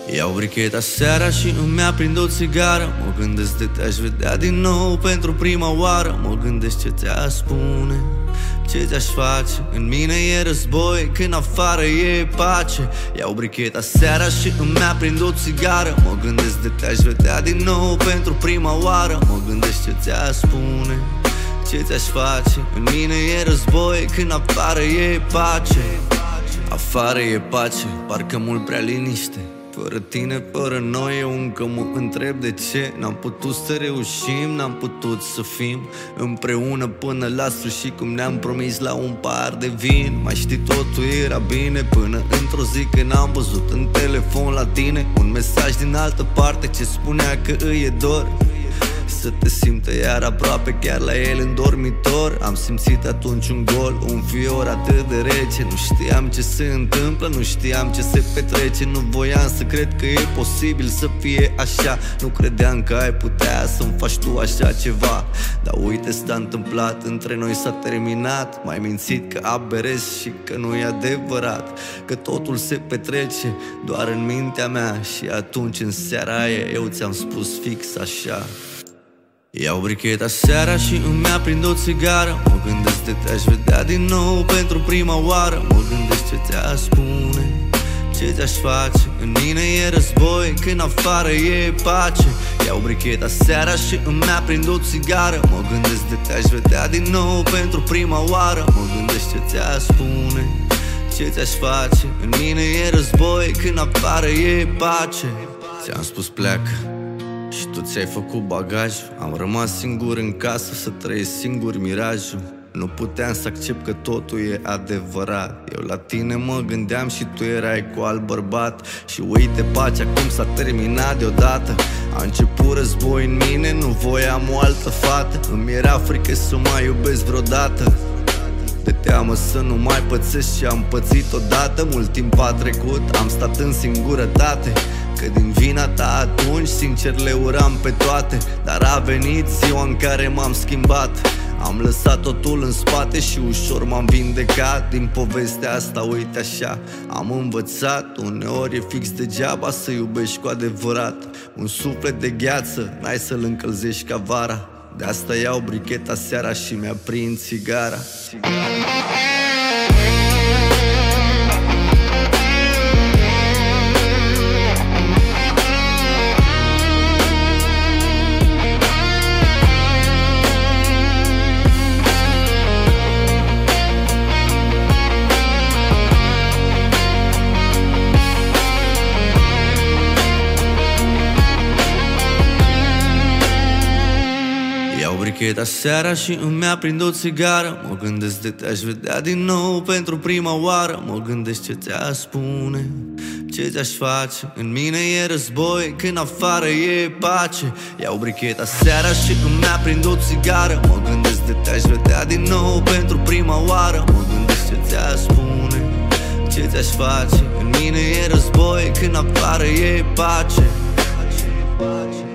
Iau bricheta seara și îmi aprind o țigară. Mă gândesc de te-aș vedea din nou pentru prima oară. Mă gândesc ce ți-aș spune, ce ți-aș face. În mine e război, când afară e pace. Iau bricheta seara și îmi aprind o țigară. Mă gândesc de te-aș vedea din nou pentru prima oară. Mă gândesc ce ți-aș spune, ce ți-aș face. În mine e război, când afară e pace. Afară e pace, parcă mult prea liniște. Fără tine, fără noi, eu încă mă întreb de ce n-am putut să reușim, n-am putut să fim împreună până la sfârșit, cum ne-am promis la un pahar de vin. Mai știi, totul era bine până într-o zi când am văzut în telefon la tine un mesaj din altă parte ce spunea că îi e dor să te simtă iar aproape, chiar la el în dormitor. Am simțit atunci un gol, un fior atât de rece. Nu știam ce se întâmplă, nu știam ce se petrece. Nu voiam să cred că e posibil să fie așa. Nu credeam că ai putea să-mi faci tu așa ceva. Dar uite, s-a întâmplat, între noi s-a terminat. M-ai mințit că aberezi și că nu e adevărat, că totul se petrece doar în mintea mea. Și atunci în seara aia eu ți-am spus fix așa. Iau bricheta seara și îmi aprind o țigară. Mă gândesc de te-aș vedea din nou pentru prima oară. Mă gândesc ce ți-aș spune, ce ți-aș face. În mine e război, când afară e pace. Iau bricheta seara și îmi aprind o țigară. Mă gândesc de te-aș vedea din nou pentru prima oară. Mă gândesc ce ți-aș spune, ce ți-aș face. În mine e război, când afară e pace. Ți-am spus pleacă și tu ți-ai făcut bagajul. Am rămas singur în casă să trăiesc singur mirajul. Nu puteam să accept că totul e adevărat. Eu la tine mă gândeam și tu erai cu alt bărbat. Și uite, pacea cum s-a terminat deodată. A început război în mine, nu voiam o altă fată. Îmi era frică să mai iubesc vreodată, de teamă să nu mai pățesc și am pățit odată. Mult timp a trecut, am stat în singurătate, că din vina ta atunci sincer le uram pe toate. Dar a venit ziua în care m-am schimbat. Am lăsat totul în spate și ușor m-am vindecat. Din povestea asta, uite așa, am învățat. Uneori e fix degeaba să iubești cu adevărat. Un suflet de gheață n-ai să-l încălzești ca vara. De asta iau bricheta seara și mi-aprind țigara. Iau bricheta seara și îmi aprind o țigară. Mă gândesc de te-aș vedea din nou pentru prima oară. Mă gândesc ce ți-aș spune, ce ți-aș face. În mine e război, când afară e pace. Iau bricheta seara și îmi aprind o țigară. Mă gândesc de te-aș vedea din nou pentru prima oară. Mă gândesc ce ți-aș spune, ce ți-aș face. În mine e război, când afară e pace.